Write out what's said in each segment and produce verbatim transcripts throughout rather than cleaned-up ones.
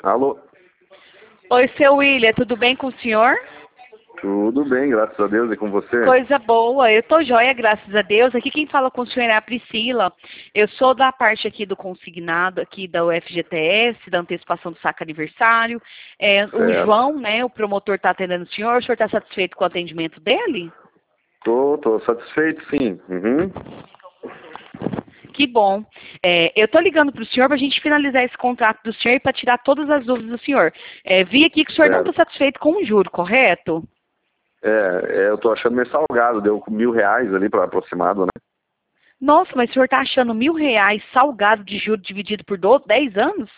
Alô? Oi, seu William, tudo bem com o senhor? Tudo bem, graças a Deus, e com você? Coisa boa, eu tô joia, graças a Deus. Aqui quem fala com o senhor é a Priscila. Eu sou da parte aqui do consignado, aqui da U F G T S, da antecipação do saque aniversário. É, o João, né, o promotor tá atendendo o senhor. O senhor tá satisfeito com o atendimento dele? Tô, tô satisfeito, sim. Uhum. Que bom. É, eu tô ligando pro senhor pra gente finalizar esse contrato do senhor e pra tirar todas as dúvidas do senhor. É, vi aqui que o senhor Certo. não tá satisfeito com o juro, correto? É, é, eu tô achando meio salgado, deu mil reais ali para aproximado, né? Nossa, mas o senhor tá achando mil reais salgado de juro dividido por do- dez anos?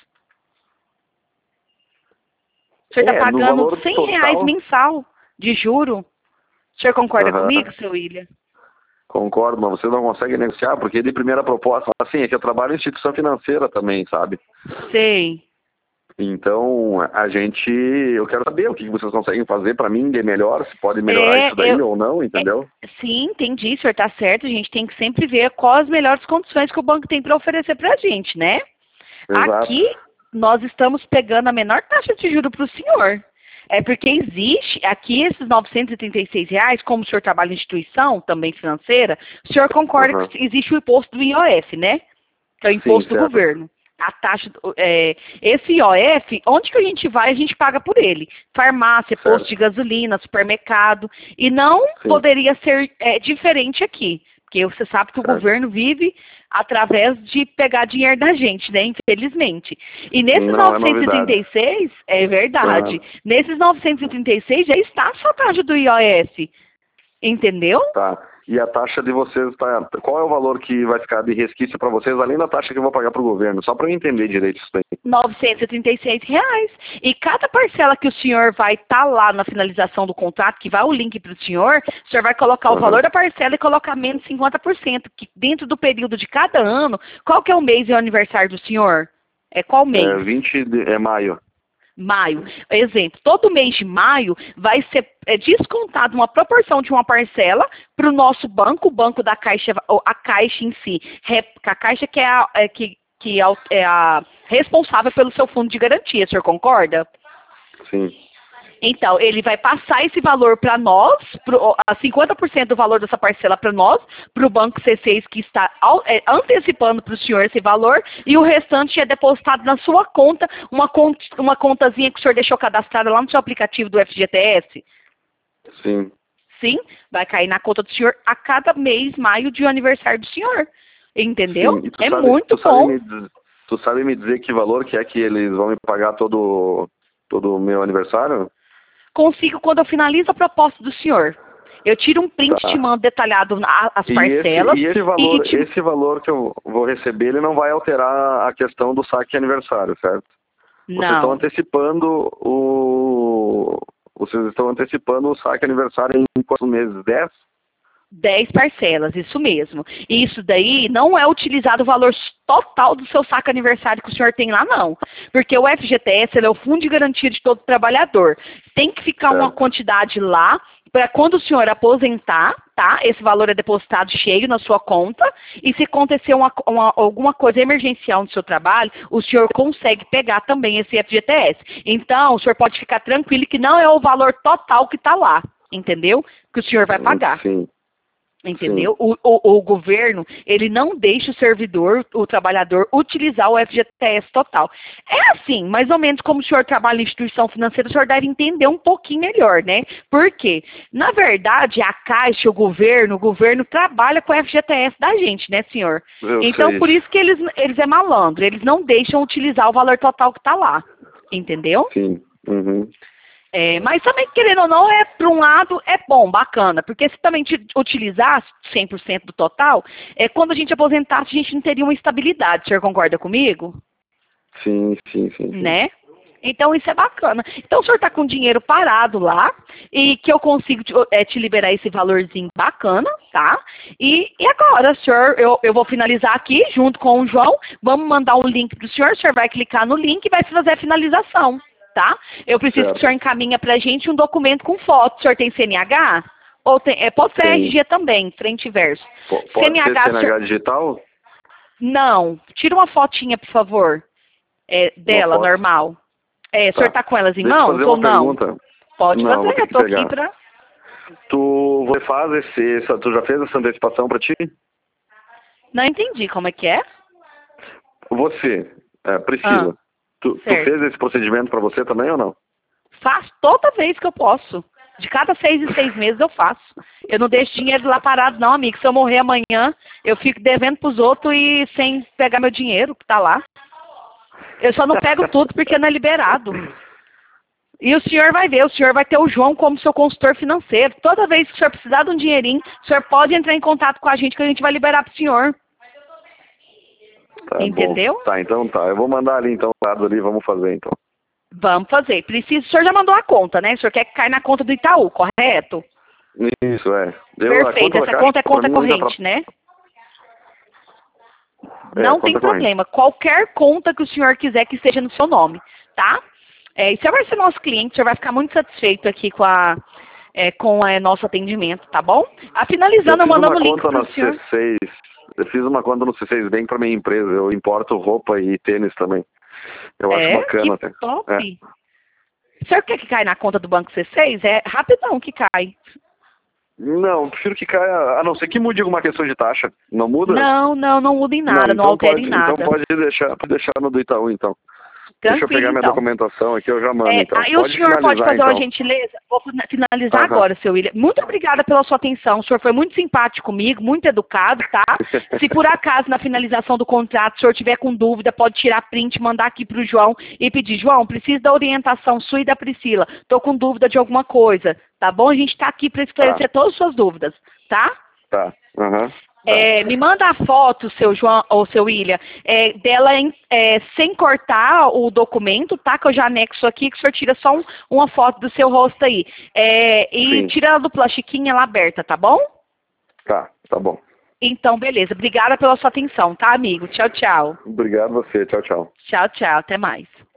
O senhor tá É, no pagando valor cem reais total. mensal de juro. O senhor concorda Aham. comigo, seu William? Concordo, mas você não consegue negociar, porque de primeira proposta, assim, é que eu trabalho em instituição financeira também, sabe? Sei. Então, a gente, eu quero saber o que vocês conseguem fazer para mim de melhor, se pode melhorar É, isso daí eu, ou não, é, entendeu? sim, entendi, o senhor tá certo. A gente tem que sempre ver quais as melhores condições que o banco tem para oferecer pra gente, né? Exato. Aqui, nós estamos pegando a menor taxa de juros para o senhor. É porque existe aqui esses novecentos e trinta e seis reais, como o senhor trabalha em instituição, também financeira, o senhor concorda Aham. que existe o imposto do I O F, né? Que é o Sim, imposto do certo. governo. A taxa, do- é, esse I O F, onde que a gente vai, a gente paga por ele. Farmácia, posto Certo. de gasolina, supermercado. E não Sim. poderia ser é, diferente aqui. Porque você sabe que o Certo. governo vive através de pegar dinheiro da gente, né? Infelizmente. E nesses Não é novecentos e trinta novidade. e seis, é verdade, Aham. nesses novecentos e trinta e seis já está a sua taxa do I O F. Entendeu? Tá. E a taxa de vocês tá. Qual é o valor que vai ficar de resquício para vocês, além da taxa que eu vou pagar para o governo? Só para eu entender direito isso daí. novecentos e trinta e seis reais. E cada parcela que o senhor vai estar lá na finalização do contrato, que vai o link para o senhor, o senhor vai colocar o Aham. valor da parcela e colocar menos cinquenta por cento, que dentro do período de cada ano, qual que é o mês e o aniversário do senhor? É qual É mês? vinte de é maio. Maio. Exemplo, todo mês de maio vai ser é, descontado uma proporção de uma parcela para o nosso banco, o banco da Caixa, ou a Caixa em si. Rep- A Caixa que é a, é, que, que é a- é a responsável pelo seu fundo de garantia, o senhor concorda? Sim. Então, ele vai passar esse valor para nós, pro, a cinquenta por cento do valor dessa parcela para nós, para o Banco C seis que está ao- é, antecipando para o senhor esse valor, e o restante é depositado na sua conta, uma, cont, uma contazinha que o senhor deixou cadastrada lá no seu aplicativo do F G T S. Sim. Sim, vai cair na conta do senhor a cada mês, maio, de aniversário do senhor. Entendeu? Sim. E tu É sabe, muito tu sabe bom. me diz- tu sabe me dizer que valor que é que eles vão me pagar todo todo o meu aniversário? Consigo quando eu finalizo a proposta do senhor. Eu tiro um print, te Tá. mando detalhado na- as E esse, parcelas e esse e, e valor, te esse valor que eu vou receber, ele não vai alterar a questão do saque aniversário, certo? Vocês estão Não, antecipando o vocês estão antecipando o saque aniversário em quantos meses? Dez? dez parcelas, isso mesmo. E isso daí não é utilizado o valor total do seu saco aniversário que o senhor tem lá, não. Porque o F G T S ele é o Fundo de Garantia de todo trabalhador. Tem que ficar uma Certo. quantidade lá para quando o senhor aposentar, tá? Esse valor é depositado cheio na sua conta. E se acontecer uma, uma- alguma coisa emergencial no seu trabalho, o senhor consegue pegar também esse F G T S. Então, o senhor pode ficar tranquilo que não é o valor total que está lá, entendeu? Que o senhor vai pagar. Sim. Entendeu? O, o, o governo, ele não deixa o servidor, o trabalhador, utilizar o F G T S total. É assim, mais ou menos como o senhor trabalha em instituição financeira, o senhor deve entender um pouquinho melhor, né? Por quê? Na verdade, a Caixa, o governo, o governo trabalha com o F G T S da gente, né, senhor? Eu Então, sei. por isso que eles, eles é malandro, eles não deixam utilizar o valor total que está lá. Entendeu? Sim. Uhum. É, mas também, querendo ou não, é, por um lado, é bom, bacana, porque se também te- utilizasse cem por cento do total, é, quando a gente aposentasse, a gente não teria uma estabilidade. O senhor concorda comigo? Sim, sim, sim, sim. Né? Então, isso é bacana. Então, o senhor está com dinheiro parado lá, e que eu consigo te, é, te liberar esse valorzinho bacana, tá? E, e agora, senhor, eu, eu vou finalizar aqui, junto com o João, vamos mandar um link para o senhor, o senhor vai clicar no link e vai fazer a finalização. Tá? Eu preciso Certo. que o senhor encaminhe pra gente um documento com foto. O senhor tem C N H? Ou tem, é, pode ser Tem. R G também, frente e verso. P- Pode ser C N H, C N H senhor... digital? Não. Tira uma fotinha, por favor. É, Uma dela, foto. normal. É, o Tá. senhor tá com elas em Deixa eu mãos fazer ou uma não? pergunta. Pode Não, vou fazer, ter eu que tô pegar. aqui pra... Tu você faz esse, essa, tu já fez essa antecipação pra ti? Não entendi como é que é. Você, é, Ah, Priscila, tu, tu certo. fez esse procedimento pra você também ou não? Faço toda vez que eu posso. De cada seis em seis meses eu faço. Eu não deixo dinheiro lá parado, não, amigo. Se eu morrer amanhã, eu fico devendo pros outros e sem pegar meu dinheiro que tá lá. Eu só não pego tudo porque não é liberado. E o senhor vai ver, o senhor vai ter o João como seu consultor financeiro. Toda vez que o senhor precisar de um dinheirinho, o senhor pode entrar em contato com a gente que a gente vai liberar pro senhor. Tá Entendeu? bom. Tá, então tá. Eu vou mandar ali então, o lado ali, vamos fazer então. Vamos fazer. Precisa, o senhor já mandou a conta, né? O senhor quer que caia na conta do Itaú, correto? Isso, é. Eu, Perfeito. a conta da Essa Caixa, conta é pra conta mim, não corrente, né? É, Não tem conta corrente. problema. Qualquer conta que o senhor quiser que esteja no seu nome, tá? É, e o senhor vai ser nosso cliente, o senhor vai ficar muito satisfeito aqui com a é, com o nosso atendimento, tá bom? Ah, Eu finalizando, eu fiz mandando uma o link conta pro na senhor. C seis. Eu fiz uma conta no C seis Bank pra minha empresa. Eu importo roupa e tênis também. Eu acho É, que bacana até. top. É. O senhor quer que caia na conta do Banco C seis? É rapidão que cai. Não, prefiro que caia, a não ser que mude alguma questão de taxa. Não muda? Não, não, não muda em nada, não, então altera pode, em então nada. pode deixar, pode deixar no do Itaú então. Deixa eu Tranquilo, pegar minha então. documentação aqui, eu já mando É, então. aí o Pode senhor pode finalizar fazer uma então. gentileza? Vou fina- finalizar Aham. agora, seu William. Muito obrigada pela sua atenção. O senhor foi muito simpático comigo, muito educado, tá? Se por acaso na finalização do contrato o senhor tiver com dúvida, pode tirar print, mandar aqui pro João e pedir, João, preciso da orientação sua e da Priscila. Tô com dúvida de alguma coisa, tá bom? A gente tá aqui para esclarecer Tá. todas as suas dúvidas, tá? Tá. Aham. É, me manda a foto, seu João ou seu William, é, dela em- é, sem cortar o documento, tá? Que eu já anexo aqui, que o senhor tira só um- uma foto do seu rosto aí. É, e Sim. tira ela do plastiquinho, ela aberta, tá bom? Tá, tá bom. Então, beleza. Obrigada pela sua atenção, tá, amigo? Tchau, tchau. Obrigado você. Tchau, tchau. Tchau, tchau. Até mais.